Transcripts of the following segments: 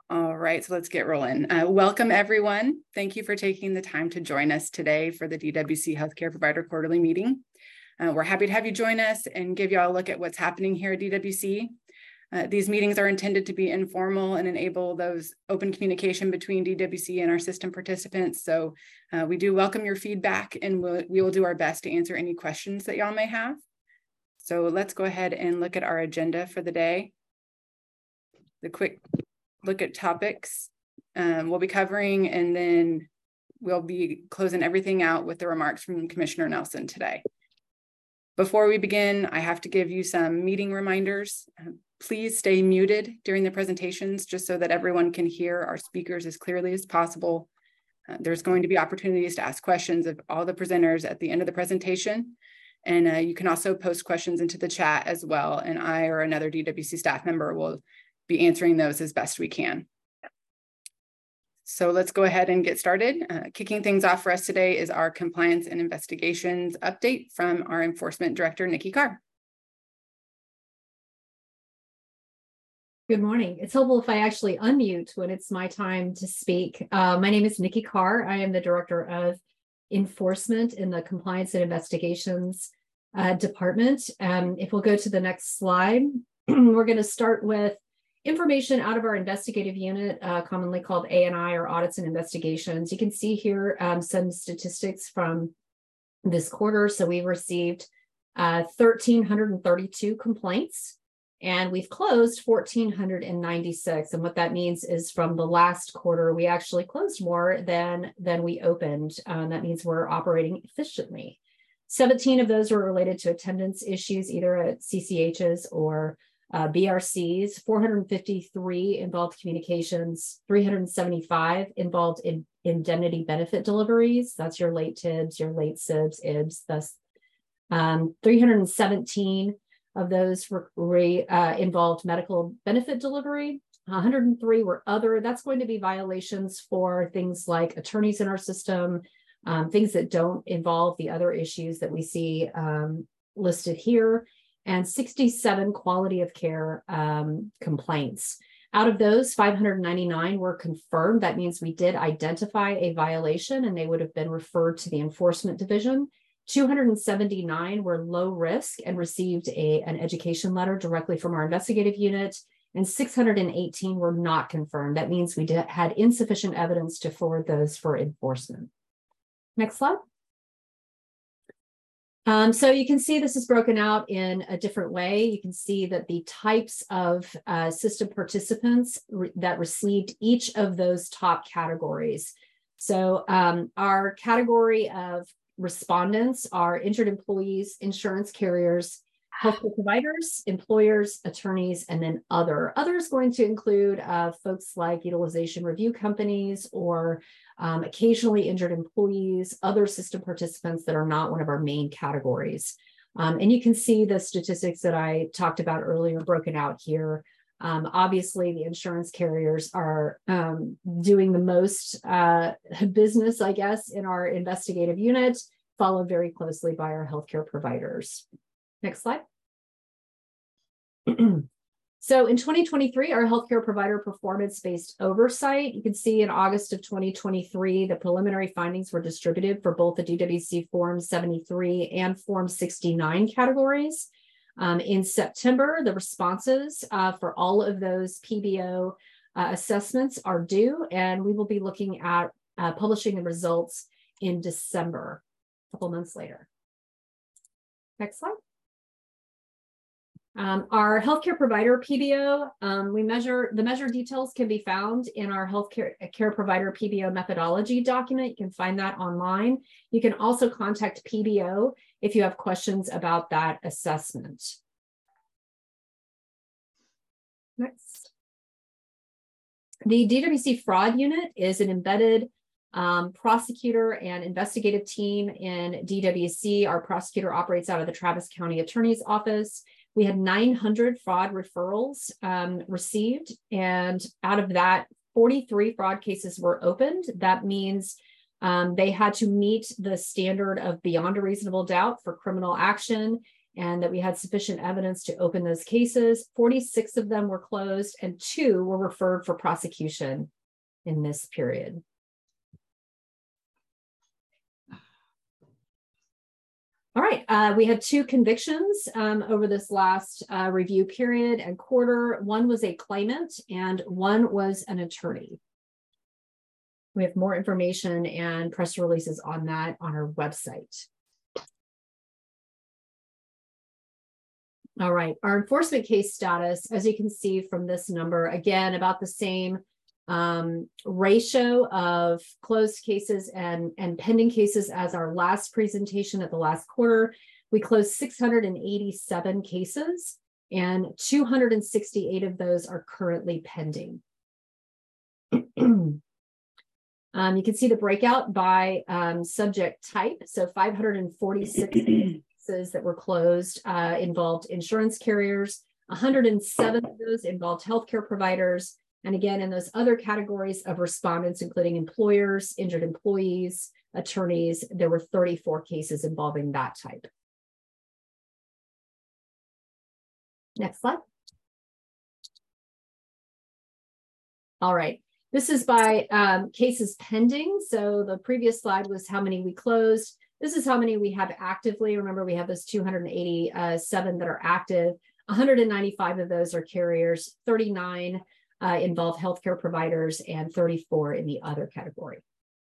All right, so let's get rolling. Welcome, everyone. Thank you for taking the time to join us today for the DWC Healthcare Provider Quarterly Meeting. We're happy to have you join us and give you all a look at what's happening here at DWC. These meetings are intended to be informal and enable those open communication between DWC and our system participants. So we do welcome your feedback, and we will do our best to answer any questions that y'all may have. So let's go ahead and look at our agenda for the day. The quick look at topics we'll be covering, and then we'll be closing everything out with the remarks from Commissioner Nelson today. Before we begin, I have to give you some meeting reminders. Please stay muted during the presentations just so that everyone can hear our speakers as clearly as possible. There's going to be opportunities to ask questions of all the presenters at the end of the presentation. And you can also post questions into the chat as well, and I or another DWC staff member will be answering those as best we can. So let's go ahead and get started. Kicking things off for us today is our compliance and investigations update from our enforcement director, Nikki Carr. Good morning. It's helpful if I actually unmute when it's my time to speak. My name is Nikki Carr. I am the director of enforcement in the compliance and investigations department. If we'll go to the next slide, we're going to start with information out of our investigative unit, commonly called A&I, or audits and investigations. You can see here some statistics from this quarter. So we received 1,332 complaints, and we've closed 1,496. And what that means is from the last quarter, we actually closed more than we opened. That means we're operating efficiently. 17 of those were related to attendance issues, either at CCHs or BRCs. 453 involved communications. 375 involved in indemnity benefit deliveries. That's your late TIBs, your late SIBs, IBs. Thus, 317 of those involved medical benefit delivery. 103 were other. That's going to be violations for things like attorneys in our system, things that don't involve the other issues that we see listed here, and 67 quality of care complaints. Out of those, 599 were confirmed. That means we did identify a violation and they would have been referred to the enforcement division. 279 were low risk and received an education letter directly from our investigative unit, and 618 were not confirmed. That means we had insufficient evidence to forward those for enforcement. Next slide. So you can see this is broken out in a different way. You can see that the types of system participants that received each of those top categories. So our category of respondents are injured employees, insurance carriers, healthcare providers, employers, attorneys, and then other. Other is going to include folks like utilization review companies or occasionally injured employees, other system participants that are not one of our main categories. And you can see the statistics that I talked about earlier broken out here. Obviously, the insurance carriers are doing the most business, I guess, in our investigative unit, followed very closely by our healthcare providers. Next slide. So in 2023, our healthcare provider performance-based oversight, you can see in August of 2023, the preliminary findings were distributed for both the DWC Form 73 and Form 69 categories. In September, the responses for all of those PBO assessments are due, and we will be looking at publishing the results in December, a couple months later. Next slide. Our healthcare provider PBO, the measure details can be found in our healthcare provider PBO methodology document. You can find that online. You can also contact PBO if you have questions about that assessment. Next. The DWC fraud unit is an embedded prosecutor and investigative team in DWC. Our prosecutor operates out of the Travis County Attorney's Office. We had 900 fraud referrals received, and out of that, 43 fraud cases were opened. That means they had to meet the standard of beyond a reasonable doubt for criminal action, and that we had sufficient evidence to open those cases. 46 of them were closed and 2 were referred for prosecution in this period. All right, we had 2 convictions over this last review period and quarter. One was a claimant and one was an attorney. We have more information and press releases on that on our website. All right, our enforcement case status, as you can see from this number, again, about the same ratio of closed cases and pending cases as our last presentation at the last quarter. We closed 687 cases and 268 of those are currently pending. You can see the breakout by subject type. So 546 cases that were closed involved insurance carriers, 107 of those involved healthcare providers. And again, in those other categories of respondents, including employers, injured employees, attorneys, there were 34 cases involving that type. Next slide. All right, this is by cases pending. So the previous slide was how many we closed. This is how many we have actively. Remember, we have those 287 that are active. 195 of those are carriers, 39 involve healthcare providers, and 34 in the other category.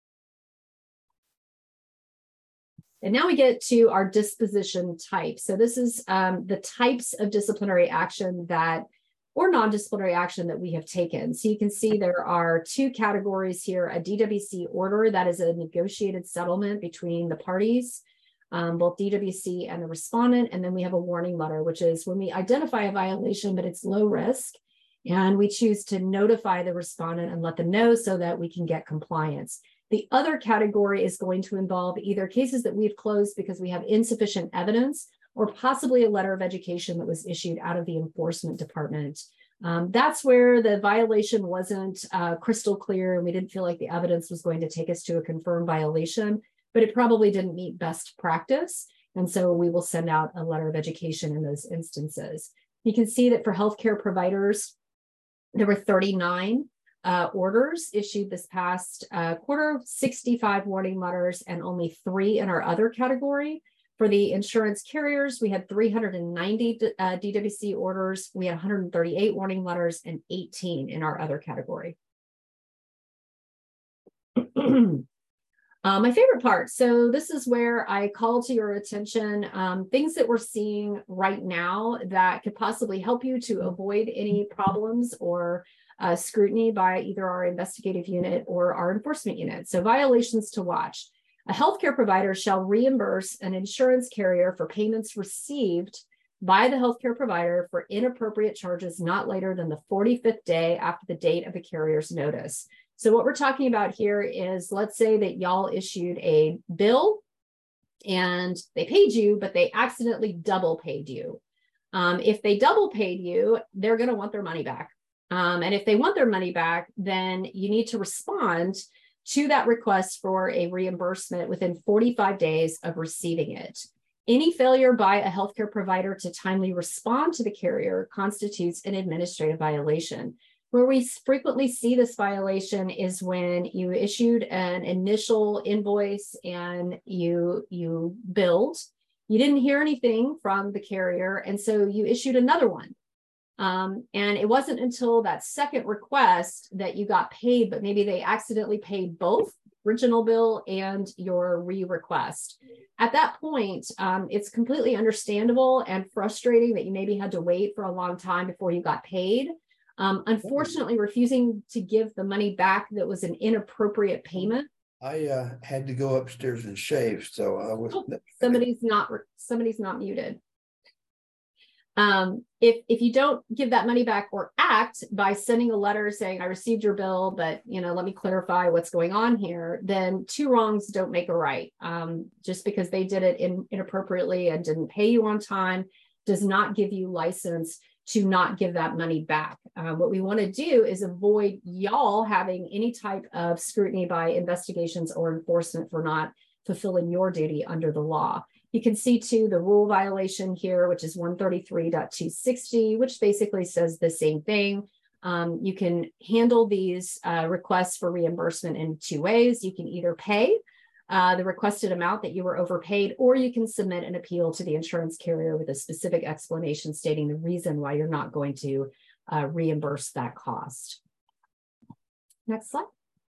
And now we get to our disposition type. So this is the types of disciplinary action that, or non-disciplinary action that we have taken. So you can see there are 2 categories here: a DWC order, that is a negotiated settlement between the parties, both DWC and the respondent. And then we have a warning letter, which is when we identify a violation, but it's low risk, and we choose to notify the respondent and let them know so that we can get compliance. The other category is going to involve either cases that we've closed because we have insufficient evidence, or possibly a letter of education that was issued out of the enforcement department. That's where the violation wasn't crystal clear, and we didn't feel like the evidence was going to take us to a confirmed violation, but it probably didn't meet best practice. And so we will send out a letter of education in those instances. You can see that for healthcare providers, there were 39 orders issued this past quarter, 65 warning letters, and only 3 in our other category. For the insurance carriers, we had 390 DWC orders. We had 138 warning letters and 18 in our other category. My favorite part. So this is where I call to your attention things that we're seeing right now that could possibly help you to avoid any problems or scrutiny by either our investigative unit or our enforcement unit. So violations to watch. A healthcare provider shall reimburse an insurance carrier for payments received by the healthcare provider for inappropriate charges not later than the 45th day after the date of the carrier's notice. So what we're talking about here is, let's say that y'all issued a bill and they paid you, but they accidentally double paid you. If they double paid you, they're going to want their money back. And if they want their money back, then you need to respond to that request for a reimbursement within 45 days of receiving it. Any failure by a healthcare provider to timely respond to the carrier constitutes an administrative violation. Where we frequently see this violation is when you issued an initial invoice and you billed, you didn't hear anything from the carrier, and so you issued another one. And it wasn't until that second request that you got paid, but maybe they accidentally paid both original bill and your re-request. At that point, it's completely understandable and frustrating that you maybe had to wait for a long time before you got paid. Unfortunately, refusing to give the money back that was an inappropriate payment. I had to go upstairs and shave, so I was. Somebody's not muted. If you don't give that money back or act by sending a letter saying, I received your bill, but let me clarify what's going on here, then 2 wrongs don't make a right. Just because they did it inappropriately and didn't pay you on time does not give you license to not give that money back. What we want to do is avoid y'all having any type of scrutiny by investigations or enforcement for not fulfilling your duty under the law. You can see too the rule violation here, which is 133.260, which basically says the same thing. You can handle these requests for reimbursement in two ways. You can either pay the requested amount that you were overpaid, or you can submit an appeal to the insurance carrier with a specific explanation stating the reason why you're not going to reimburse that cost. Next slide.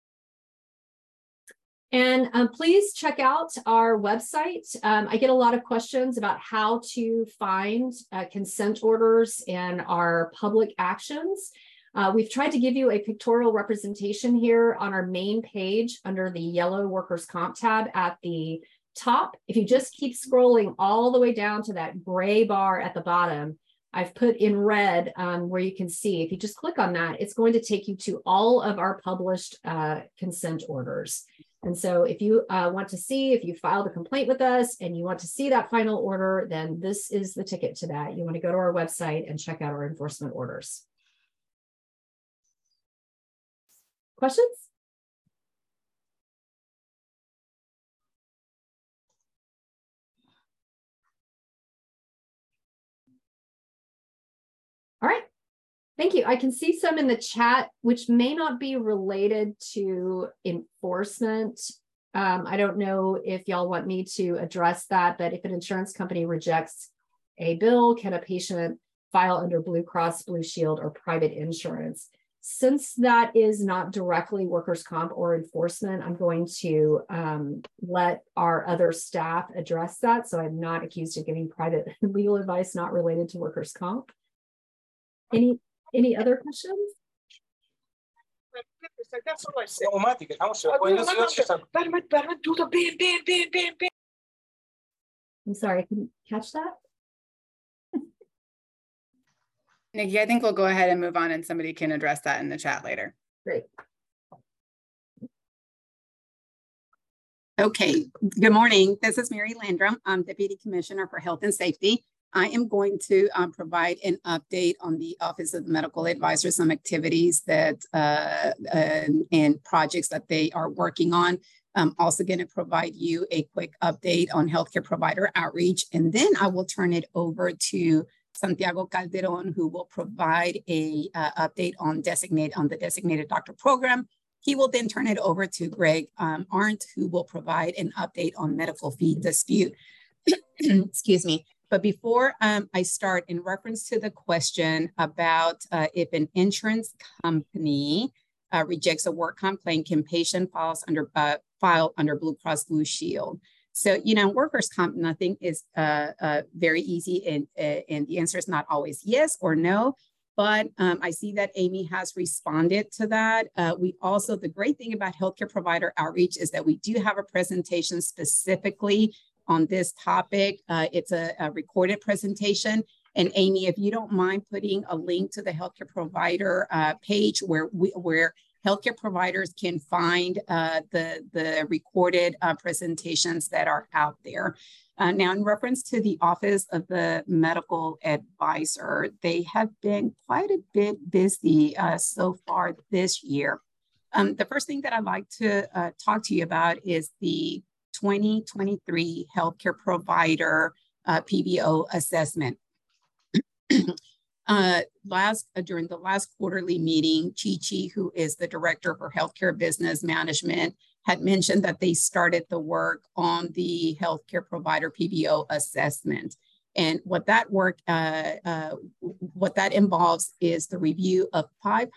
And please check out our website. I get a lot of questions about how to find consent orders and our public actions. We've tried to give you a pictorial representation here on our main page under the yellow workers' comp tab at the top. If you just keep scrolling all the way down to that gray bar at the bottom, I've put in red where you can see, if you just click on that, it's going to take you to all of our published consent orders. And so if you want to see, if you filed a complaint with us and you want to see that final order, then this is the ticket to that. You want to go to our website and check out our enforcement orders. Questions? All right. Thank you. I can see some in the chat, which may not be related to enforcement. I don't know if y'all want me to address that, but if an insurance company rejects a bill, can a patient file under Blue Cross Blue Shield or private insurance? Since that is not directly workers' comp or enforcement, I'm going to let our other staff address that. So I'm not accused of giving private legal advice not related to workers' comp. Any other questions? That's all I said. I'm sorry, I couldn't catch that. Nikki, I think we'll go ahead and move on and somebody can address that in the chat later. Great. Okay, good morning. This is Mary Landrum. I'm Deputy Commissioner for Health and Safety. I am going to provide an update on the Office of the Medical Advisor, some activities that and projects that they are working on. I'm also going to provide you a quick update on healthcare provider outreach, and then I will turn it over to Santiago Calderon, who will provide a update on the designated doctor program. He will then turn it over to Greg Arndt, who will provide an update on medical fee dispute. Excuse me. But before I start, in reference to the question about if an insurance company rejects a work comp claim, can patient file under Blue Cross Blue Shield? So, you know, workers' comp, nothing is very easy, and the answer is not always yes or no. But I see that Amy has responded to that. We also, the great thing about healthcare provider outreach is that we do have a presentation specifically on this topic. It's a recorded presentation. And Amy, if you don't mind putting a link to the healthcare provider page where healthcare providers can find the recorded presentations that are out there. Now, in reference to the Office of the Medical Advisor, they have been quite a bit busy so far this year. The first thing that I'd like to talk to you about is the 2023 Healthcare Provider PBO assessment. During the last quarterly meeting, Chi, who is the Director for Healthcare Business Management, had mentioned that they started the work on the Healthcare Provider PBO assessment. And what that work, what that involves is the review of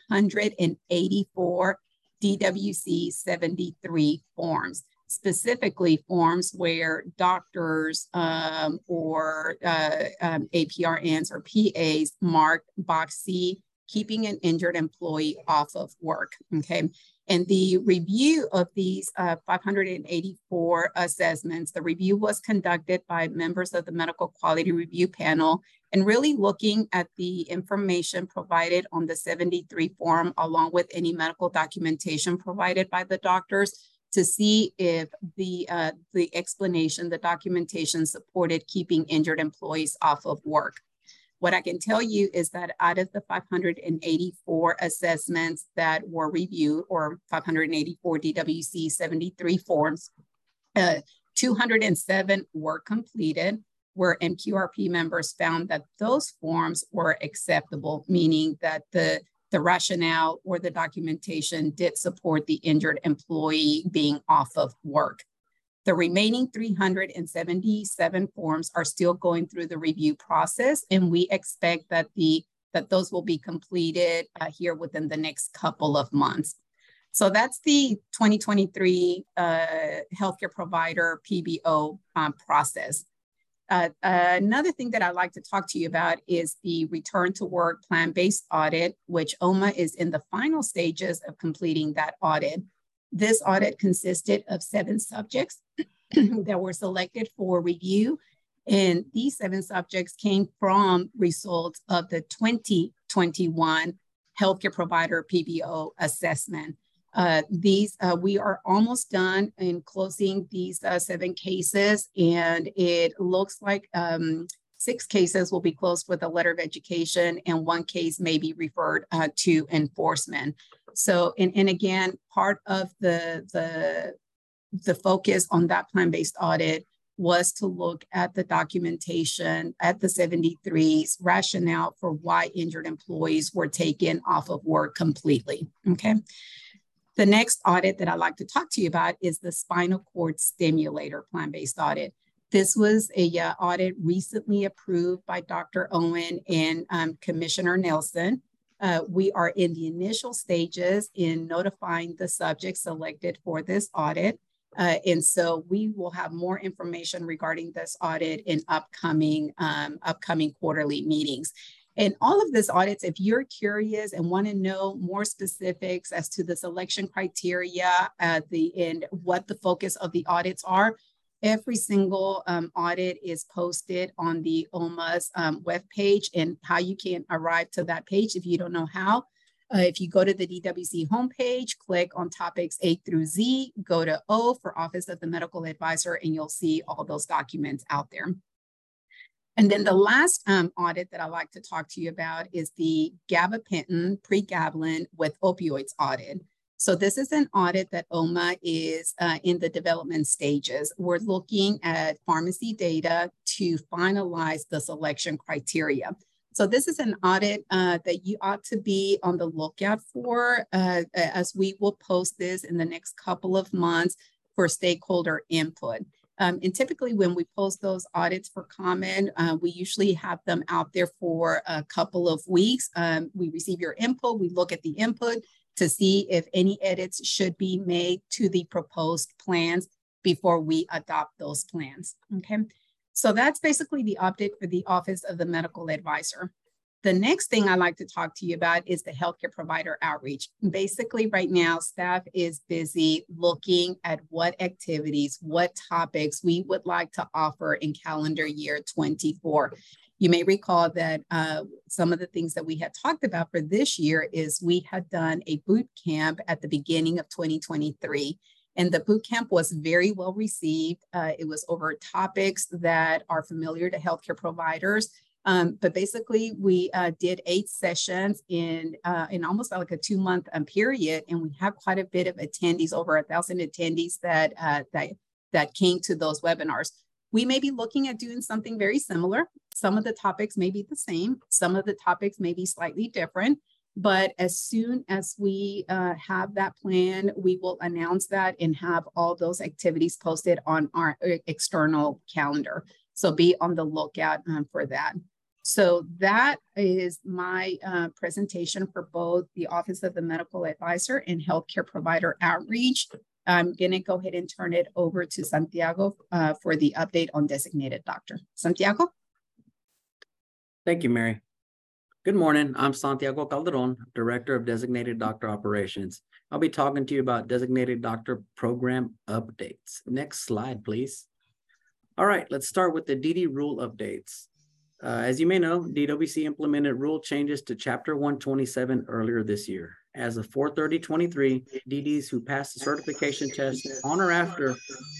584 DWC 73 forms, specifically forms where doctors or APRNs or PAs mark box C, keeping an injured employee off of work, okay? And the review of these 584 assessments, the review was conducted by members of the Medical Quality Review Panel, and really looking at the information provided on the 73 form, along with any medical documentation provided by the doctors, to see if the explanation, the documentation supported keeping injured employees off of work. What I can tell you is that out of the 584 assessments that were reviewed, or 584 DWC 73 forms, 207 were completed, where MQRP members found that those forms were acceptable, meaning that the rationale or the documentation did support the injured employee being off of work. The remaining 377 forms are still going through the review process, and we expect that those will be completed here within the next couple of months. So that's the 2023 healthcare provider PBO process. Another thing that I'd like to talk to you about is the return to work plan-based audit, which OMA is in the final stages of completing that audit. This audit consisted of 7 subjects that were selected for review. And these 7 subjects came from results of the 2021 healthcare provider PBO assessment. We are almost done in closing these 7 cases, and it looks like 6 cases will be closed with a letter of education, and 1 case may be referred to enforcement. So, and again, part of the focus on that plan-based audit was to look at the documentation at the 73's rationale for why injured employees were taken off of work completely. Okay. The next audit that I'd like to talk to you about is the spinal cord stimulator plan-based audit. This was a audit recently approved by Dr. Owen and Commissioner Nelson. We are in the initial stages in notifying the subjects selected for this audit. And so we will have more information regarding this audit in upcoming quarterly meetings. And all of these audits, if you're curious and want to know more specifics as to the selection criteria and what the focus of the audits are, every single audit is posted on the OMA's webpage, and how you can arrive to that page if you don't know how. If you go to the DWC homepage, click on topics A through Z, go to O for Office of the Medical Advisor, and you'll see all those documents out there. And then the last audit that I'd like to talk to you about is the gabapentin pregabalin with opioids audit. So this is an audit that OMA is in the development stages. We're looking at pharmacy data to finalize the selection criteria. So this is an audit that you ought to be on the lookout for, as we will post this in the next couple of months for stakeholder input. And typically when we post those audits for comment, we usually have them out there for a couple of weeks. We receive your input, we look at the input to see if any edits should be made to the proposed plans before we adopt those plans, okay? So that's basically the update for the Office of the Medical Advisor. The next thing I'd like to talk to you about is the healthcare provider outreach. Basically, right now, staff is busy looking at what activities, what topics we would like to offer in calendar year 24. You may recall that some of the things that we had talked about for this year is we had done a boot camp at the beginning of 2023. And the boot camp was very well received. It was over topics that are familiar to healthcare providers. But basically, we did 8 sessions in almost like a 2-month period, and we have quite a bit of attendees, over 1,000 attendees that came to those webinars. We may be looking at doing something very similar. Some of the topics may be the same. Some of the topics may be slightly different. But as soon as we have that plan, we will announce that and have all those activities posted on our external calendar. So be on the lookout for that. So that is my presentation for both the Office of the Medical Advisor and Healthcare Provider Outreach. I'm going to go ahead and turn it over to Santiago for the update on designated doctor. Santiago? Thank you, Mary. Good morning. I'm Santiago Calderon, Director of Designated Doctor Operations. I'll be talking to you about Designated Doctor Program updates. Next slide, please. All right, let's start with the DD rule updates. As you may know, DWC implemented rule changes to Chapter 127 earlier this year. As of 4/30/23, DDs who passed the certification test on or after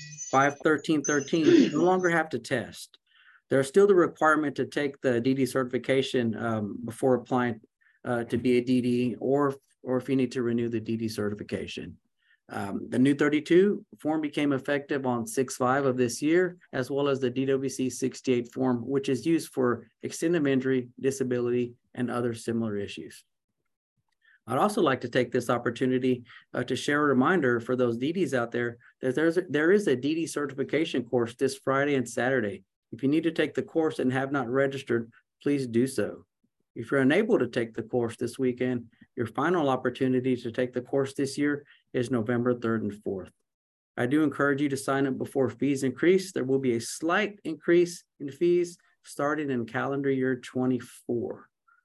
5/13/13 no longer have to test. There's still the requirement to take the DD certification before applying to be a DD, or if you need to renew the DD certification. The new 32 form became effective on 6/5 of this year, as well as the DWC 68 form, which is used for extended injury, disability, and other similar issues. I'd also like to take this opportunity to share a reminder for those DDs out there that there is a DD certification course this Friday and Saturday. If you need to take the course and have not registered, please do so. If you're unable to take the course this weekend, your final opportunity to take the course this year is November 3rd and 4th. I do encourage you to sign up before fees increase. There will be a slight increase in fees starting in calendar year 24.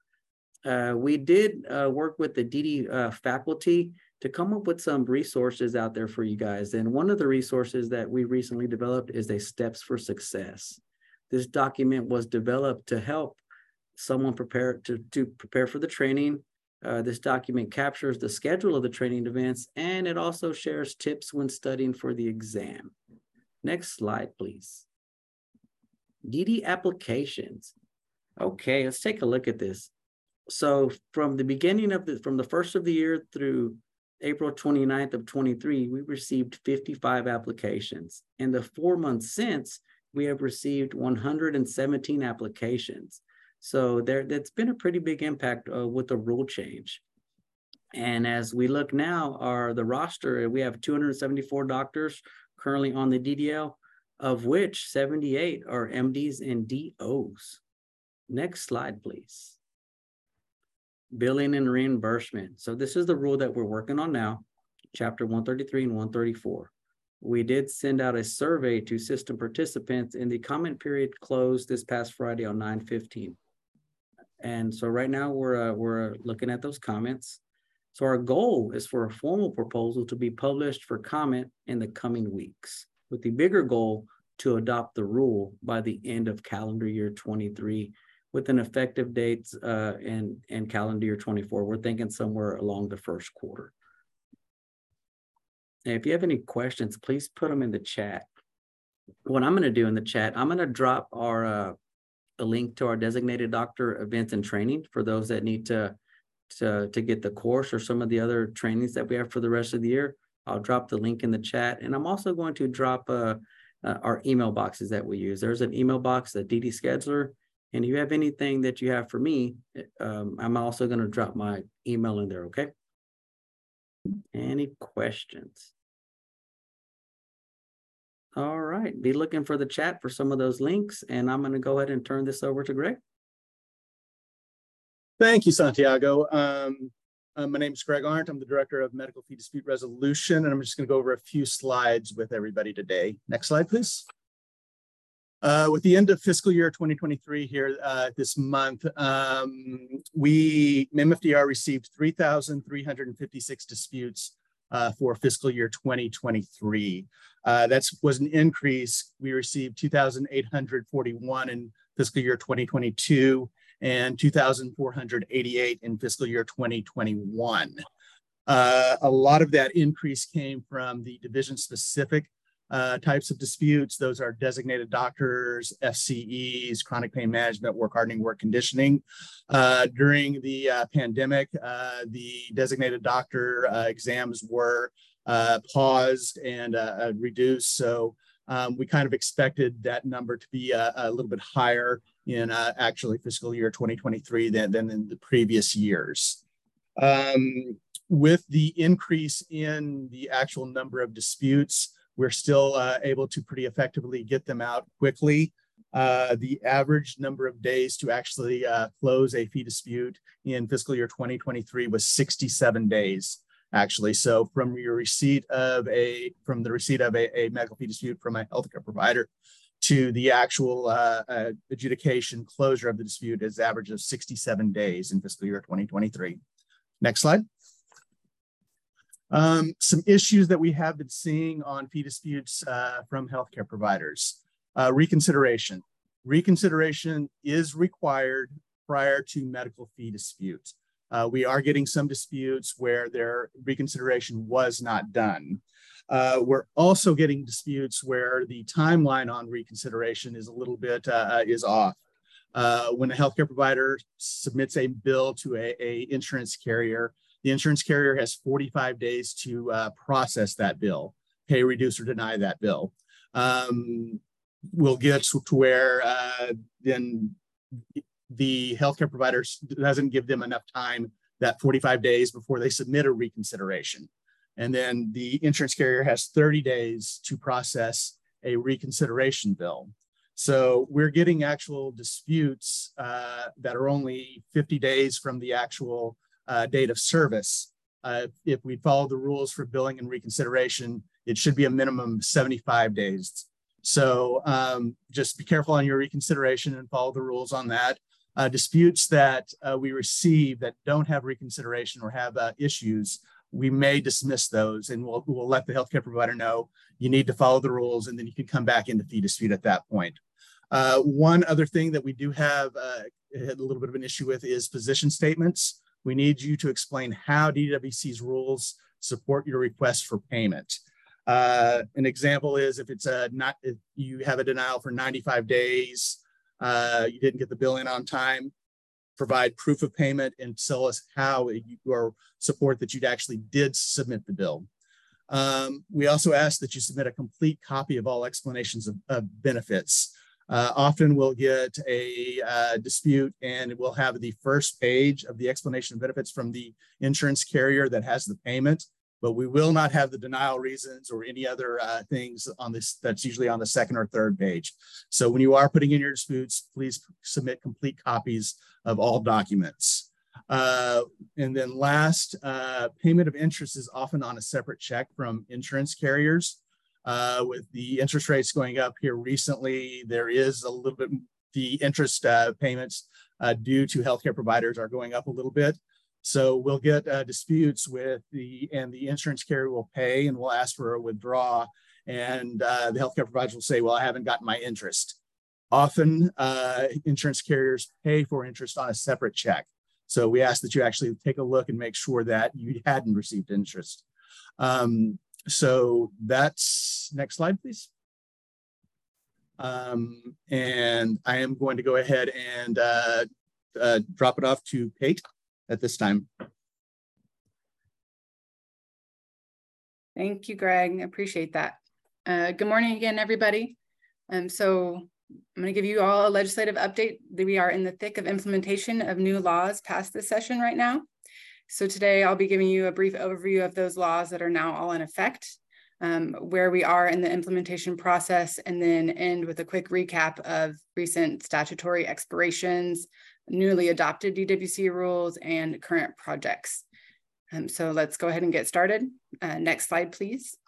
We did work with the DD faculty to come up with some resources out there for you guys. And one of the resources that we recently developed is a Steps for Success. This document was developed to help someone prepare to prepare for the training. This document captures the schedule of the training events, and it also shares tips when studying for the exam. Next slide, please. DD applications. Okay, let's take a look at this. So from the beginning of from the first of the year through April 29th of 23, we received 55 applications. In the 4 months since, we have received 117 applications. So that's been a pretty big impact with the rule change. And as we look now, the roster, we have 274 doctors currently on the DDL, of which 78 are MDs and DOs. Next slide, please. Billing and reimbursement. So this is the rule that we're working on now, chapter 133 and 134. We did send out a survey to system participants, and the comment period closed this past Friday on 9/15. And so right now we're looking at those comments. So our goal is for a formal proposal to be published for comment in the coming weeks, with the bigger goal to adopt the rule by the end of calendar year 23, with an effective date in calendar year 24. We're thinking somewhere along the first quarter. And if you have any questions, please put them in the chat. What I'm going to do in the chat, I'm going to drop a link to our designated doctor events and training for those that need to get the course or some of the other trainings that we have for the rest of the year. I'll drop the link in the chat, and I'm also going to drop our email boxes that we use. There's an email box, the DD Scheduler. And if you have anything that you have for me, I'm also going to drop my email in there, okay? Any questions? All right, be looking for the chat for some of those links, and I'm going to go ahead and turn this over to Greg. Thank you, Santiago. My name is Greg Arndt. I'm the Director of Medical Fee Dispute Resolution, and I'm just going to go over a few slides with everybody today. Next slide, please. With the end of fiscal year 2023 here this month, MFDR received 3,356 disputes for fiscal year 2023. That was an increase. We received 2,841 in fiscal year 2022 and 2,488 in fiscal year 2021. A lot of that increase came from the division-specific types of disputes. Those are designated doctors, FCEs, chronic pain management, work hardening, work conditioning. During the pandemic, the designated doctor exams were paused and reduced. So we kind of expected that number to be a little bit higher in actually fiscal year 2023 than in the previous years. With the increase in the actual number of disputes, we're still able to pretty effectively get them out quickly. The average number of days to actually close a fee dispute in fiscal year 2023 was 67 days, actually. So from the receipt of a medical fee dispute from a healthcare provider to the actual adjudication closure of the dispute is average of 67 days in fiscal year 2023. Next slide. Some issues that we have been seeing on fee disputes from healthcare providers. Reconsideration. Reconsideration is required prior to medical fee disputes. We are getting some disputes where their reconsideration was not done. We're also getting disputes where the timeline on reconsideration is a little bit is off. When a healthcare provider submits a bill to a insurance carrier, The insurance carrier has 45 days to process that bill, pay, reduce, or deny that bill. We'll get to where then the healthcare provider doesn't give them enough time, that 45 days before they submit a reconsideration. And then the insurance carrier has 30 days to process a reconsideration bill. So we're getting actual disputes that are only 50 days from the actual date of service. If we follow the rules for billing and reconsideration, it should be a minimum of 75 days. So just be careful on your reconsideration and follow the rules on that. Disputes that we receive that don't have reconsideration or have issues, we may dismiss those, and we'll let the healthcare provider know you need to follow the rules, and then you can come back into fee dispute at that point. One other thing that we do have had a little bit of an issue with is position statements. We need you to explain how DWC's rules support your request for payment. An example is if it's if you have a denial for 95 days, you didn't get the bill in on time, provide proof of payment and tell us how your support that you'd actually did submit the bill. We also ask that you submit a complete copy of all explanations of benefits. Often we'll get a dispute and we'll have the first page of the explanation of benefits from the insurance carrier that has the payment, but we will not have the denial reasons or any other things on this. That's usually on the second or third page. So when you are putting in your disputes, please submit complete copies of all documents. And then last, payment of interest is often on a separate check from insurance carriers. With the interest rates going up here recently, there is a little bit, the interest payments due to healthcare providers are going up a little bit. So we'll get disputes with the insurance carrier will pay and we'll ask for a withdraw, and the healthcare providers will say, well, I haven't gotten my interest. Often insurance carriers pay for interest on a separate check. So we ask that you actually take a look and make sure that you hadn't received interest. So that's, next slide, please. And I am going to go ahead and drop it off to Kate at this time. Thank you, Greg. I appreciate that. Good morning again, everybody. So I'm going to give you all a legislative update. We are in the thick of implementation of new laws passed this session right now. So today I'll be giving you a brief overview of those laws that are now all in effect, where we are in the implementation process, and then end with a quick recap of recent statutory expirations, newly adopted DWC rules, and current projects. So let's go ahead and get started. Next slide, please.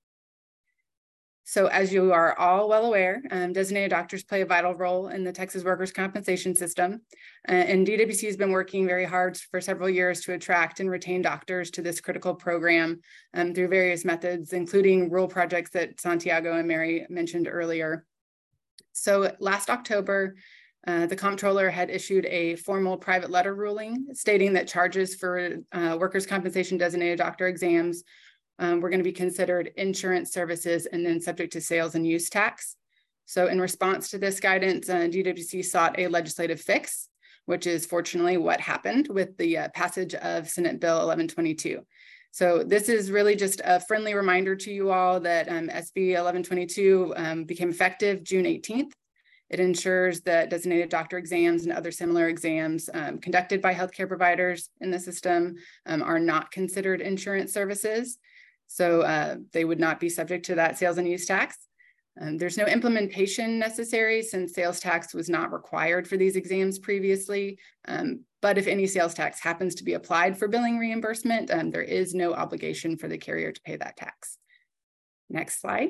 So as you are all well aware, designated doctors play a vital role in the Texas workers' compensation system. And DWC has been working very hard for several years to attract and retain doctors to this critical program through various methods, including rule projects that Santiago and Mary mentioned earlier. So last October, the comptroller had issued a formal private letter ruling stating that charges for workers' compensation designated doctor exams were going to be considered insurance services and then subject to sales and use tax. So in response to this guidance, DWC sought a legislative fix, which is fortunately what happened with the passage of Senate Bill 1122. So this is really just a friendly reminder to you all that SB 1122 became effective June 18th. It ensures that designated doctor exams and other similar exams conducted by healthcare providers in the system are not considered insurance services. So they would not be subject to that sales and use tax. There's no implementation necessary since sales tax was not required for these exams previously. But if any sales tax happens to be applied for billing reimbursement, there is no obligation for the carrier to pay that tax. Next slide.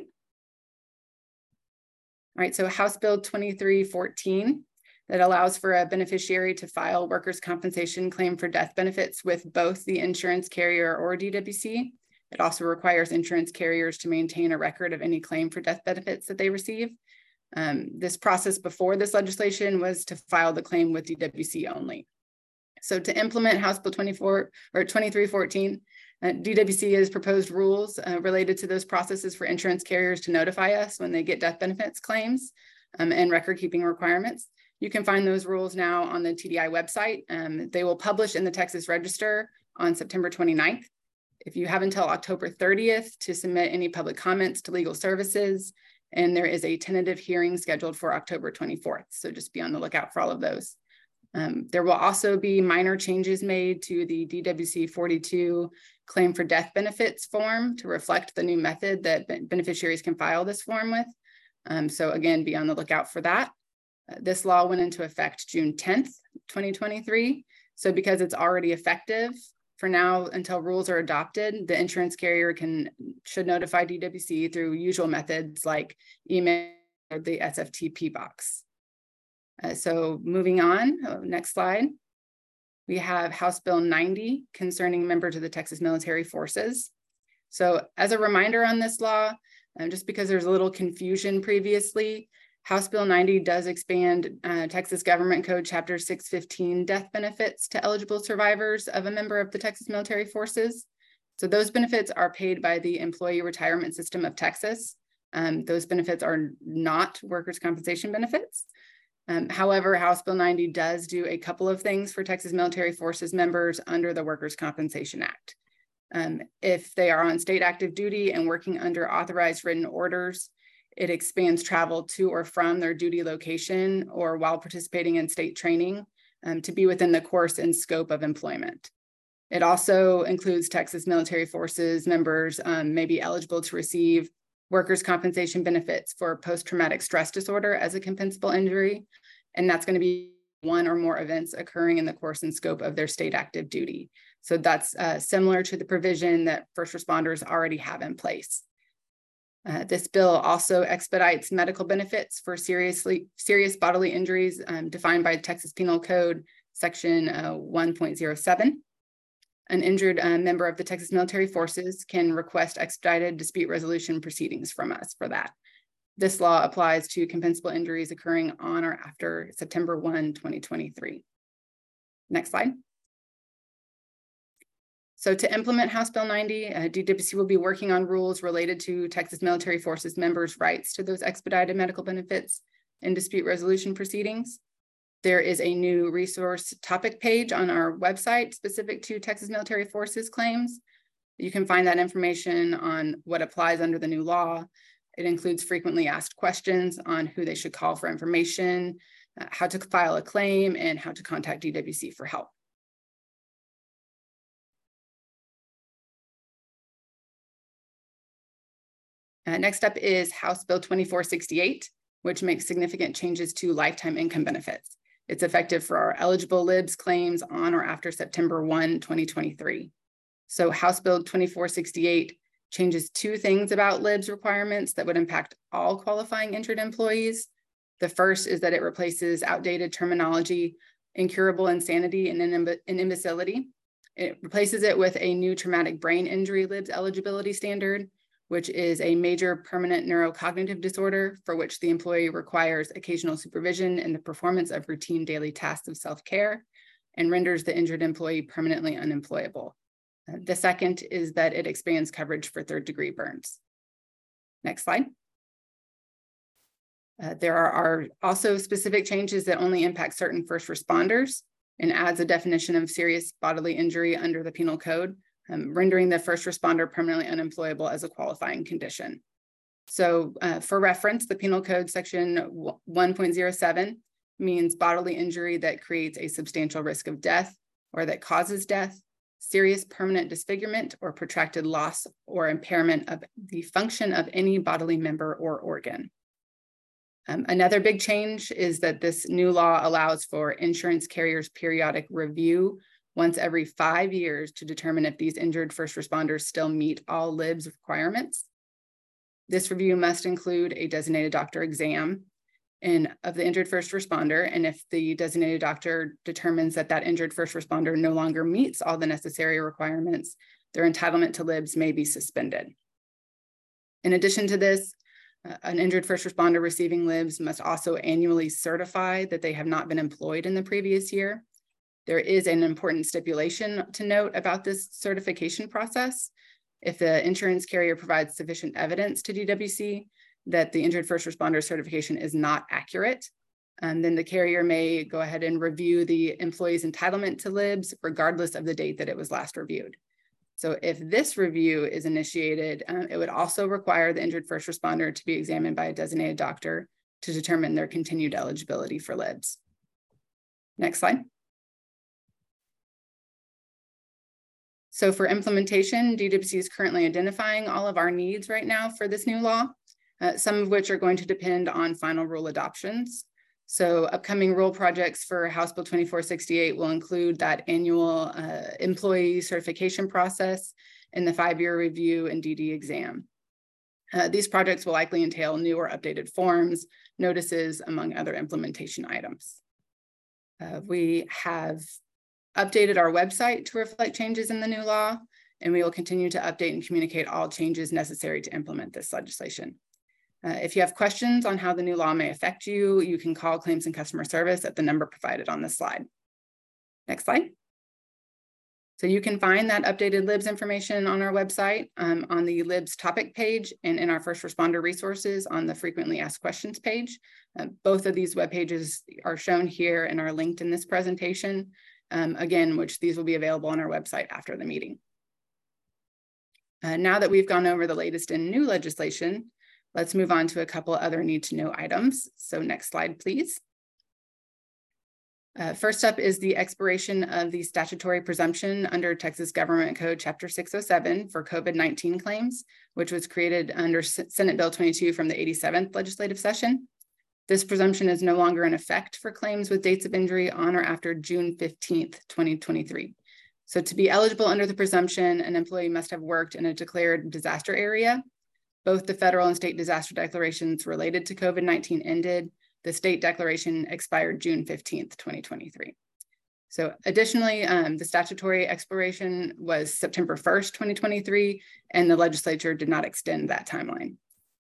All right, so House Bill 2314 that allows for a beneficiary to file workers' compensation claim for death benefits with both the insurance carrier or DWC. It also requires insurance carriers to maintain a record of any claim for death benefits that they receive. This process before this legislation was to file the claim with DWC only. So to implement House Bill 2314, DWC has proposed rules related to those processes for insurance carriers to notify us when they get death benefits claims and record keeping requirements. You can find those rules now on the TDI website. They will publish in the Texas Register on September 29th. If you have until October 30th to submit any public comments to legal services, and there is a tentative hearing scheduled for October 24th. So just be on the lookout for all of those. There will also be minor changes made to the DWC 42 claim for death benefits form to reflect the new method that beneficiaries can file this form with. So again, be on the lookout for that. This law went into effect June 10th, 2023. So because it's already effective, for now, until rules are adopted, the insurance carrier should notify DWC through usual methods like email or the SFTP box. So moving on, next slide. We have House Bill 90 concerning members of the Texas Military Forces. So as a reminder on this law, just because there's a little confusion previously, House Bill 90 does expand Texas Government Code Chapter 615 death benefits to eligible survivors of a member of the Texas Military Forces. So those benefits are paid by the Employee Retirement System of Texas. Those benefits are not workers' compensation benefits. However, House Bill 90 does do a couple of things for Texas Military Forces members under the Workers' Compensation Act. If they are on state active duty and working under authorized written orders, it expands travel to or from their duty location or while participating in state training to be within the course and scope of employment. It also includes Texas Military Forces members may be eligible to receive workers' compensation benefits for post-traumatic stress disorder as a compensable injury. And that's going to be one or more events occurring in the course and scope of their state active duty. So that's similar to the provision that first responders already have in place. This bill also expedites medical benefits for serious bodily injuries defined by Texas Penal Code Section 1.07. An injured member of the Texas Military Forces can request expedited dispute resolution proceedings from us for that. This law applies to compensable injuries occurring on or after September 1, 2023. Next slide. So to implement House Bill 90, DWC will be working on rules related to Texas Military Forces members' rights to those expedited medical benefits in dispute resolution proceedings. There is a new resource topic page on our website specific to Texas Military Forces claims. You can find that information on what applies under the new law. It includes frequently asked questions on who they should call for information, how to file a claim, and how to contact DWC for help. Next up is House Bill 2468, which makes significant changes to lifetime income benefits. It's effective for our eligible LIBS claims on or after September 1, 2023. So House Bill 2468 changes two things about LIBS requirements that would impact all qualifying injured employees. The first is that it replaces outdated terminology, incurable insanity and imbecility. It replaces it with a new traumatic brain injury LIBS eligibility standard, which is a major permanent neurocognitive disorder for which the employee requires occasional supervision in the performance of routine daily tasks of self-care and renders the injured employee permanently unemployable. The second is that it expands coverage for third-degree burns. Next slide. There are also specific changes that only impact certain first responders and adds a definition of serious bodily injury under the penal code, rendering the first responder permanently unemployable as a qualifying condition. So for reference, the Penal Code Section 1.07 means bodily injury that creates a substantial risk of death or that causes death, serious permanent disfigurement or protracted loss or impairment of the function of any bodily member or organ. Another big change is that this new law allows for insurance carriers' periodic review once every 5 years to determine if these injured first responders still meet all LIBS requirements. This review must include a designated doctor exam of the injured first responder, and if the designated doctor determines that that injured first responder no longer meets all the necessary requirements, their entitlement to LIBS may be suspended. In addition to this, an injured first responder receiving LIBS must also annually certify that they have not been employed in the previous year. There is an important stipulation to note about this certification process. If the insurance carrier provides sufficient evidence to DWC that the injured first responder certification is not accurate, then the carrier may go ahead and review the employee's entitlement to LIBS regardless of the date that it was last reviewed. So if this review is initiated, it would also require the injured first responder to be examined by a designated doctor to determine their continued eligibility for LIBS. Next slide. So for implementation, DWC is currently identifying all of our needs right now for this new law, some of which are going to depend on final rule adoptions. So upcoming rule projects for House Bill 2468 will include that annual employee certification process and the 5-year review and DD exam. These projects will likely entail new or updated forms, notices, among other implementation items. We have updated our website to reflect changes in the new law, and we will continue to update and communicate all changes necessary to implement this legislation. If you have questions on how the new law may affect you, you can call Claims and Customer Service at the number provided on this slide. Next slide. So you can find that updated LIBS information on our website on the LIBS topic page and in our first responder resources on the frequently asked questions page. Both of these web pages are shown here and are linked in this presentation, again, which these will be available on our website after the meeting. Now that we've gone over the latest in new legislation, let's move on to a couple other need to know items. So next slide, please. First up is the expiration of the statutory presumption under Texas Government Code Chapter 607 for COVID-19 claims, which was created under Senate Bill 22 from the 87th legislative session. This presumption is no longer in effect for claims with dates of injury on or after June 15th, 2023. So to be eligible under the presumption, an employee must have worked in a declared disaster area. Both the federal and state disaster declarations related to COVID-19 ended. The state declaration expired June 15th, 2023. So additionally, the statutory expiration was September 1st, 2023, and the legislature did not extend that timeline.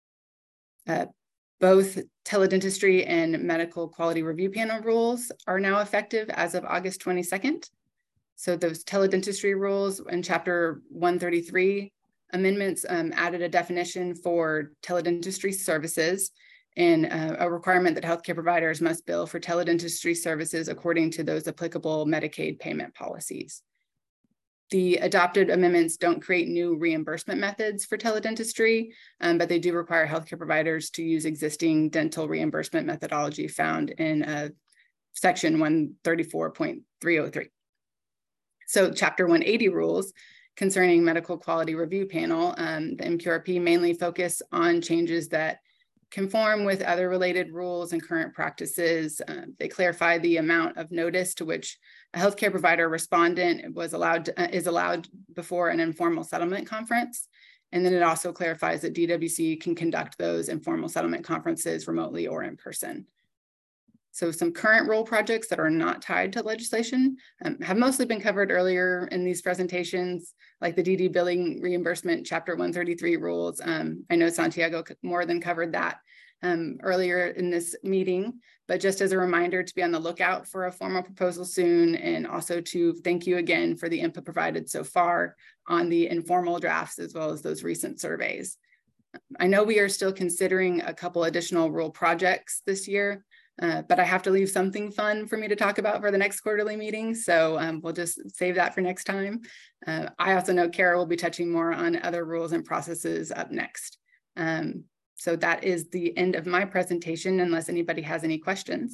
Both teledentistry and medical quality review panel rules are now effective as of August 22nd. So those teledentistry rules in Chapter 133 amendments added a definition for teledentistry services and a requirement that healthcare providers must bill for teledentistry services according to those applicable Medicaid payment policies. The adopted amendments don't create new reimbursement methods for teledentistry, but they do require healthcare providers to use existing dental reimbursement methodology found in Section 134.303. So Chapter 180 rules concerning medical quality review panel, the MQRP mainly focus on changes that conform with other related rules and current practices. They clarify the amount of notice to which a healthcare provider respondent is allowed before an informal settlement conference. And then it also clarifies that DWC can conduct those informal settlement conferences remotely or in person. So some current rule projects that are not tied to legislation have mostly been covered earlier in these presentations, like the DD billing reimbursement Chapter 133 rules. I know Santiago more than covered that earlier in this meeting, but just as a reminder to be on the lookout for a formal proposal soon, and also to thank you again for the input provided so far on the informal drafts as well as those recent surveys. I know we are still considering a couple additional rule projects this year, but I have to leave something fun for me to talk about for the next quarterly meeting. So we'll just save that for next time. I also know Kara will be touching more on other rules and processes up next. So that is the end of my presentation, unless anybody has any questions.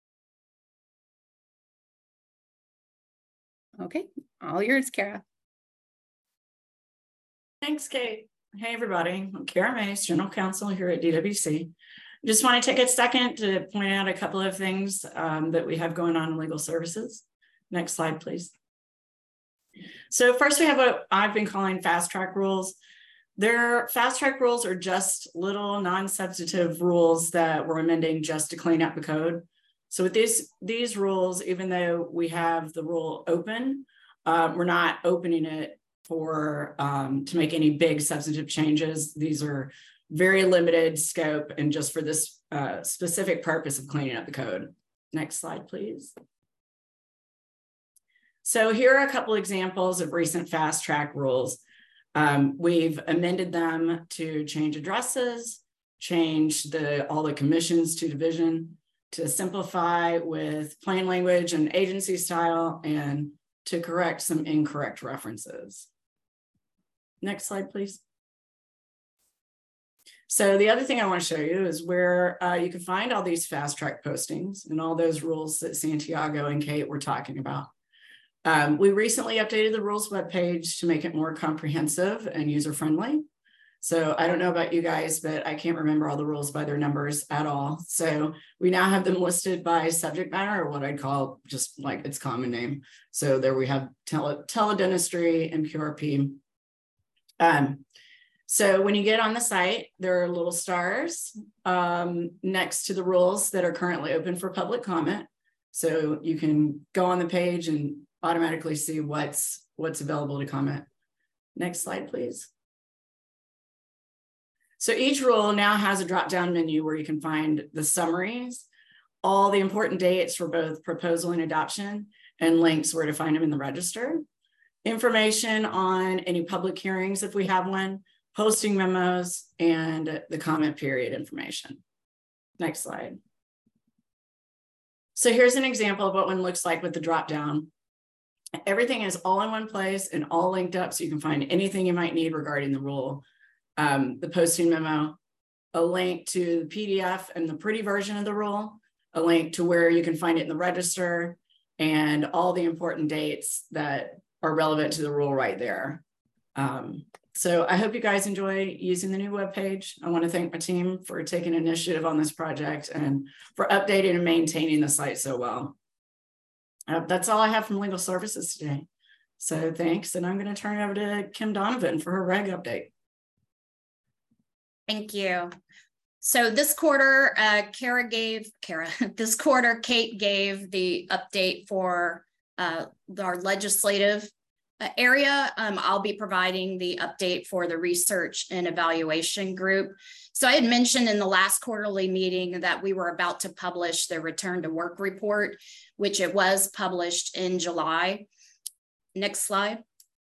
Okay, all yours, Kara. Thanks, Kate. Hey, everybody. I'm Kara Mays, General Counsel here at DWC. Just want to take a second to point out a couple of things that we have going on in legal services. Next slide, please. So first we have what I've been calling fast track rules. Their fast track rules are just little non-substantive rules that we're amending just to clean up the code. So with these rules, even though we have the rule open, we're not opening it for to make any big substantive changes. These are very limited scope and just for this specific purpose of cleaning up the code. Next slide, please. So here are a couple examples of recent fast track rules. We've amended them to change addresses, change all the commissions to division, to simplify with plain language and agency style, and to correct some incorrect references. Next slide, please. So the other thing I want to show you is where you can find all these fast track postings and all those rules that Santiago and Kate were talking about. We recently updated the rules webpage to make it more comprehensive and user-friendly. So I don't know about you guys, but I can't remember all the rules by their numbers at all. So we now have them listed by subject matter, or what I'd call just like its common name. So there we have teledentistry and PRP. So when you get on the site, there are little stars next to the rules that are currently open for public comment. So you can go on the page and automatically see what's available to comment. Next slide, please. So each rule now has a drop-down menu where you can find the summaries, all the important dates for both proposal and adoption, and links where to find them in the register, information on any public hearings if we have one, posting memos, and the comment period information. Next slide. So here's an example of what one looks like with the drop-down. Everything is all in one place and all linked up, so you can find anything you might need regarding the rule. The posting memo, a link to the PDF and the pretty version of the rule, a link to where you can find it in the register, and all the important dates that are relevant to the rule right there. So I hope you guys enjoy using the new webpage. I want to thank my team for taking initiative on this project and for updating and maintaining the site so well. That's all I have from Legal Services today. So thanks, and I'm going to turn it over to Kim Donovan for her reg update. Thank you. So this quarter, this quarter, Kate gave the update for our legislative area. I'll be providing the update for the research and evaluation group. So I had mentioned in the last quarterly meeting that we were about to publish the return to work report, which it was published in July. Next slide.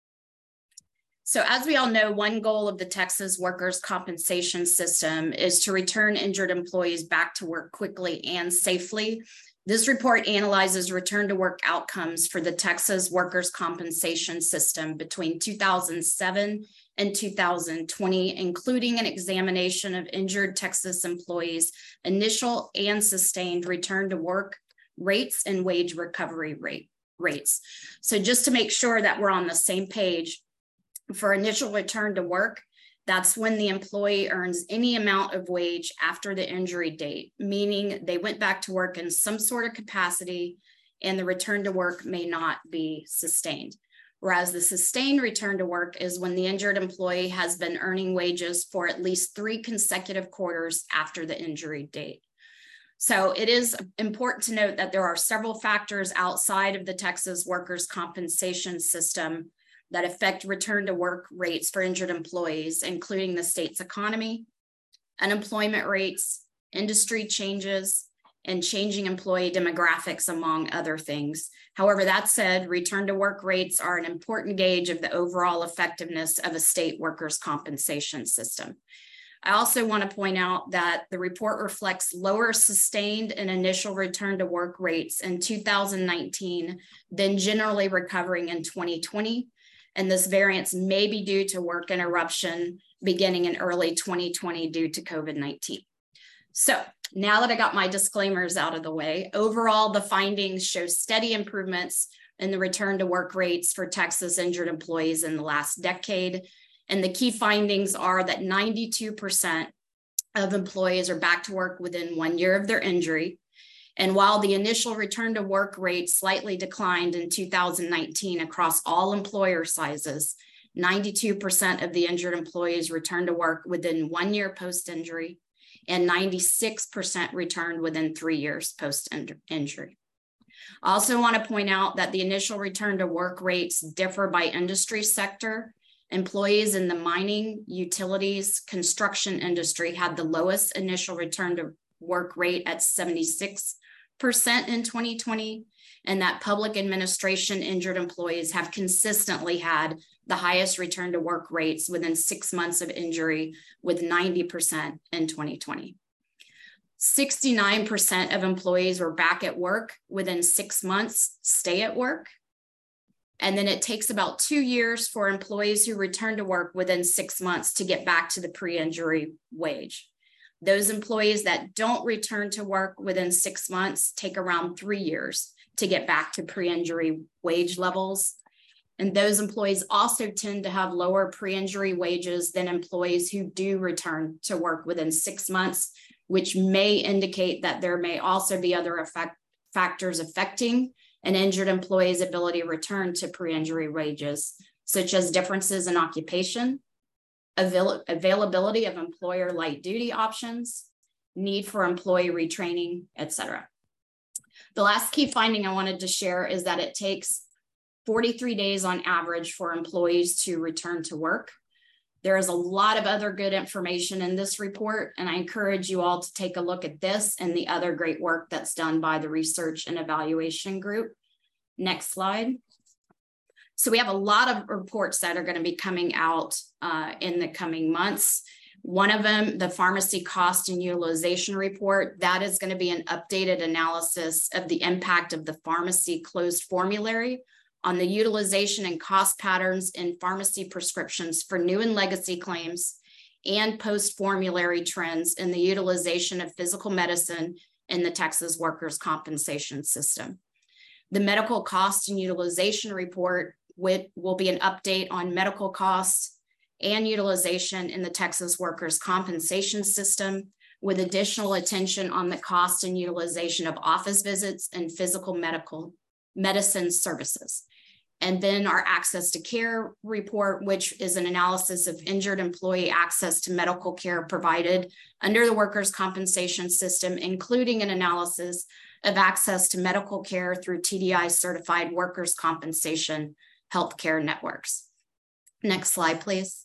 So as we all know, one goal of the Texas workers' compensation system is to return injured employees back to work quickly and safely. This report analyzes return to work outcomes for the Texas workers' compensation system between 2007 and 2020, including an examination of injured Texas employees' initial and sustained return to work rates and wage recovery rates. So just to make sure that we're on the same page, for initial return to work, that's when the employee earns any amount of wage after the injury date, meaning they went back to work in some sort of capacity and the return to work may not be sustained. Whereas the sustained return to work is when the injured employee has been earning wages for at least 3 consecutive quarters after the injury date. So it is important to note that there are several factors outside of the Texas workers' compensation system that affect return to work rates for injured employees, including the state's economy, unemployment rates, industry changes, and changing employee demographics, among other things. However, that said, return to work rates are an important gauge of the overall effectiveness of a state workers' compensation system. I also want to point out that the report reflects lower sustained and initial return to work rates in 2019 than generally recovering in 2020. And this variance may be due to work interruption beginning in early 2020 due to COVID-19. So now that I got my disclaimers out of the way, overall, the findings show steady improvements in the return to work rates for Texas injured employees in the last decade. And the key findings are that 92% of employees are back to work within 1 year of their injury. And while the initial return to work rate slightly declined in 2019 across all employer sizes, 92% of the injured employees returned to work within 1 year post-injury, and 96% returned within 3 years post-injury. I also want to point out that the initial return to work rates differ by industry sector. Employees in the mining, utilities, construction industry had the lowest initial return to work rate at 76% in 2020, and that public administration injured employees have consistently had the highest return to work rates within 6 months of injury, with 90% in 2020. 69% of employees were back at work within 6 months, stay at work. And then it takes about 2 years for employees who return to work within 6 months to get back to the pre-injury wage. Those employees that don't return to work within 6 months take around 3 years to get back to pre-injury wage levels. And those employees also tend to have lower pre-injury wages than employees who do return to work within 6 months, which may indicate that there may also be other factors affecting an injured employee's ability to return to pre-injury wages, such as differences in occupation, availability of employer light duty options, need for employee retraining, etc. The last key finding I wanted to share is that it takes 43 days on average for employees to return to work. There is a lot of other good information in this report, and I encourage you all to take a look at this and the other great work that's done by the Research and Evaluation Group. Next slide. So we have a lot of reports that are going to be coming out in the coming months. One of them, the Pharmacy Cost and Utilization Report, that is going to be an updated analysis of the impact of the pharmacy closed formulary on the utilization and cost patterns in pharmacy prescriptions for new and legacy claims and post-formulary trends in the utilization of physical medicine in the Texas workers' compensation system. The Medical Cost and Utilization Report will be an update on medical costs and utilization in the Texas workers' compensation system, with additional attention on the cost and utilization of office visits and physical medicine services. And then our Access to Care report, which is an analysis of injured employee access to medical care provided under the workers' compensation system, including an analysis of access to medical care through TDI certified workers' compensation healthcare networks. Next slide, please.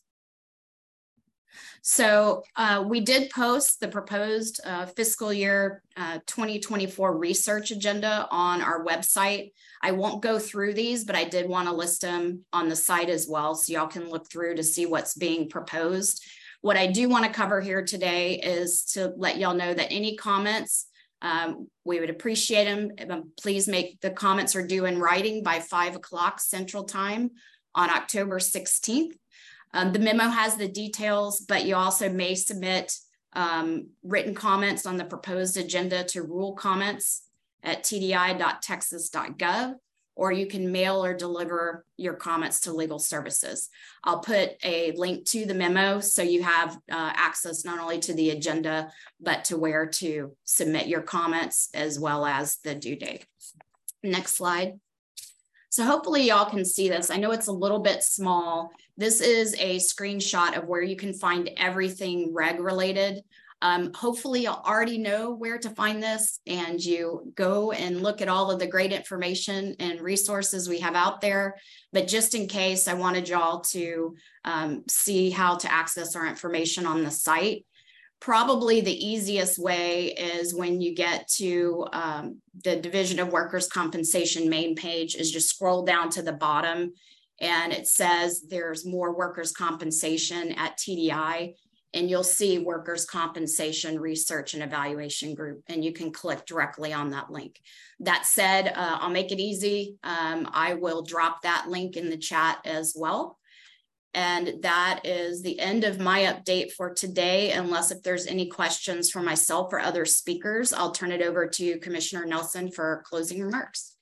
So we did post the proposed fiscal year 2024 research agenda on our website. I won't go through these, but I did want to list them on the site as well, so y'all can look through to see what's being proposed. What I do want to cover here today is to let y'all know that any comments, we would appreciate them. Please make the comments are due in writing by 5 o'clock Central Time on October 16th. The memo has the details, but you also may submit written comments on the proposed agenda to rule comments at tdi.texas.gov, or you can mail or deliver your comments to legal services. I'll put a link to the memo so you have access not only to the agenda, but to where to submit your comments as well as the due date. Next slide. So hopefully y'all can see this. I know it's a little bit small. This is a screenshot of where you can find everything reg related. Hopefully you'll already know where to find this, and you go and look at all of the great information and resources we have out there. But just in case, I wanted y'all to see how to access our information on the site. Probably the easiest way is when you get to the Division of Workers' Compensation main page, is just scroll down to the bottom, and it says there's more workers' compensation at TDI, and you'll see Workers' Compensation Research and Evaluation Group, and you can click directly on that link. That said, I'll make it easy. I will drop that link in the chat as well. And that is the end of my update for today. Unless if there's any questions for myself or other speakers, I'll turn it over to Commissioner Nelson for closing remarks.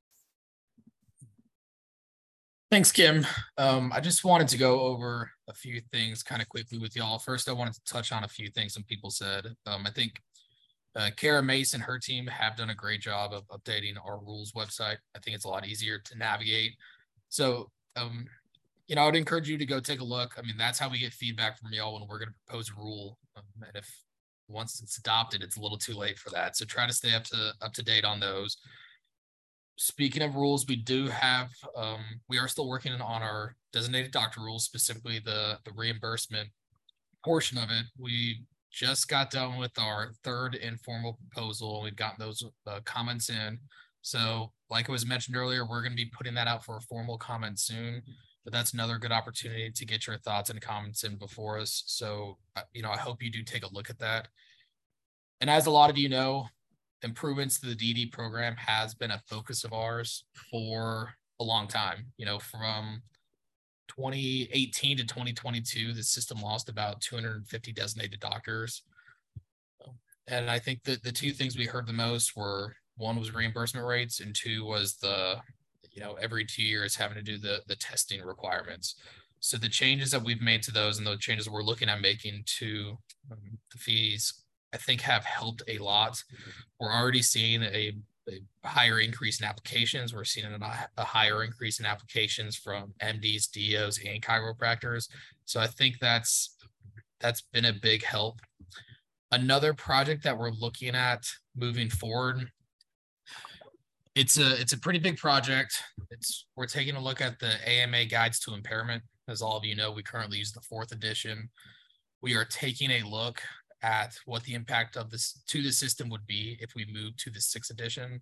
Thanks, Kim. I just wanted to go over a few things kind of quickly with y'all. First, I wanted to touch on a few things some people said. I think Kara Mace and her team have done a great job of updating our rules website. I think it's a lot easier to navigate. So, you know, I would encourage you to go take a look. I mean, that's how we get feedback from y'all when we're going to propose a rule. And if once it's adopted, it's a little too late for that. So try to stay up to date on those. Speaking of rules, we do have, we are still working on our designated doctor rules, specifically the reimbursement portion of it. We just got done with our third informal proposal. We've gotten those comments in. So like it was mentioned earlier, we're going to be putting that out for a formal comment soon. But that's another good opportunity to get your thoughts and comments in before us. So, you know, I hope you do take a look at that. And as a lot of you know, improvements to the DD program has been a focus of ours for a long time. You know, from 2018 to 2022, the system lost about 250 designated doctors. And I think that the two things we heard the most were, one was reimbursement rates, and two was the, every 2 years having to do the testing requirements. So the changes that we've made to those and the changes we're looking at making to the fees, I think have helped a lot. We're already seeing a higher increase in applications. We're seeing a higher increase in applications from MDs, DOs, and chiropractors. So I think that's been a big help. Another project that we're looking at moving forward, it's a pretty big project. We're taking a look at the AMA Guides to Impairment. As all of you know, we currently use the 4th edition. We are taking a look at what the impact of this to the system would be if we move to the 6th edition.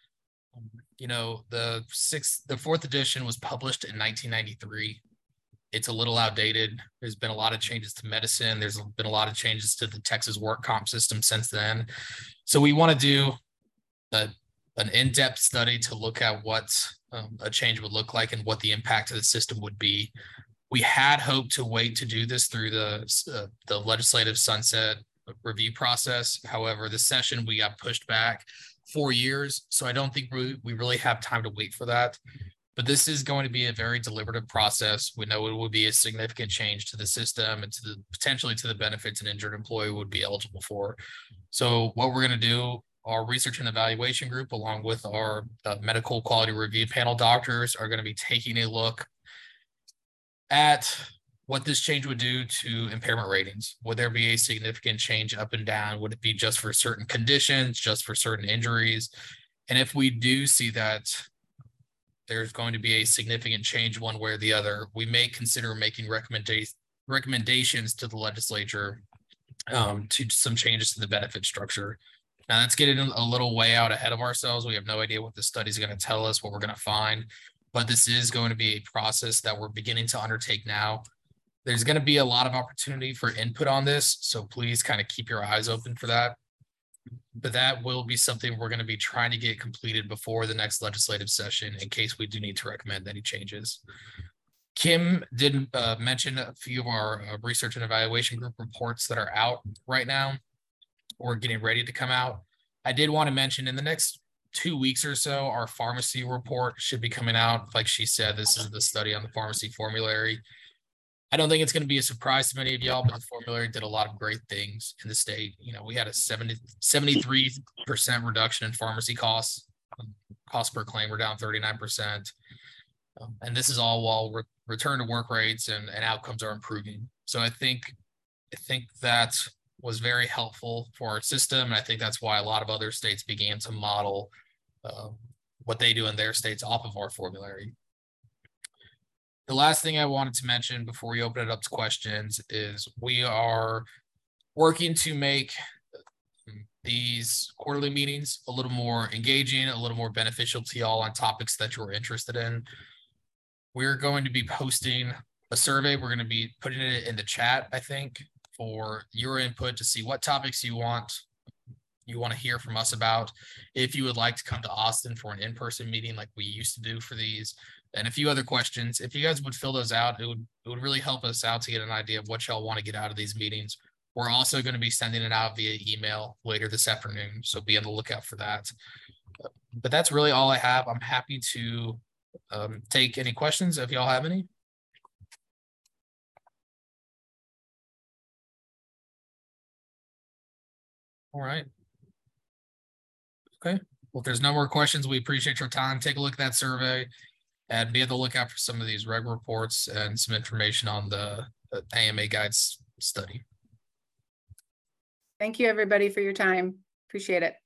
The 4th edition was published in 1993. It's a little outdated. There's been a lot of changes to medicine. There's been a lot of changes to the Texas work comp system since then. So we want to do an in-depth study to look at what a change would look like and what the impact of the system would be. We had hoped to wait to do this through the legislative sunset review process. However, the session we got pushed back 4 years. So I don't think we really have time to wait for that. But this is going to be a very deliberative process. We know it will be a significant change to the system and to potentially to the benefits an injured employee would be eligible for. So what we're going to do, our research and evaluation group, along with our medical quality review panel doctors, are going to be taking a look at what this change would do to impairment ratings. Would there be a significant change up and down? Would it be just for certain conditions, just for certain injuries? And if we do see that there's going to be a significant change one way or the other, we may consider making recommendations to the legislature to some changes to the benefit structure. Now that's getting a little way out ahead of ourselves. We have no idea what the study is going to tell us, what we're going to find, but this is going to be a process that we're beginning to undertake now. There's going to be a lot of opportunity for input on this, so please kind of keep your eyes open for that. But that will be something we're going to be trying to get completed before the next legislative session in case we do need to recommend any changes. Kim did mention a few of our research and evaluation group reports that are out right now or getting ready to come out. I did want to mention in the next 2 weeks or so, our pharmacy report should be coming out. Like she said, this is the study on the pharmacy formulary. I don't think it's going to be a surprise to many of y'all, but the formulary did a lot of great things in the state. We had a 73% reduction in pharmacy costs. Cost per claim were down 39%. And this is all while return to work rates and outcomes are improving. So I think that was very helpful for our system. And I think that's why a lot of other states began to model what they do in their states off of our formulary. The last thing I wanted to mention before we open it up to questions is we are working to make these quarterly meetings a little more engaging, a little more beneficial to y'all on topics that you're interested in. We're going to be posting a survey. We're going to be putting it in the chat, I think, for your input to see what topics you want to hear from us about. If you would like to come to Austin for an in-person meeting like we used to do for these, and a few other questions, if you guys would fill those out, it would really help us out to get an idea of what y'all want to get out of these meetings. We're also going to be sending it out via email later this afternoon, so be on the lookout for that. But that's really all I have. I'm happy to take any questions if y'all have any. All right. Okay. Well, if there's no more questions, we appreciate your time. Take a look at that survey and be on the lookout for some of these reg reports and some information on the AMA Guides study. Thank you, everybody, for your time. Appreciate it.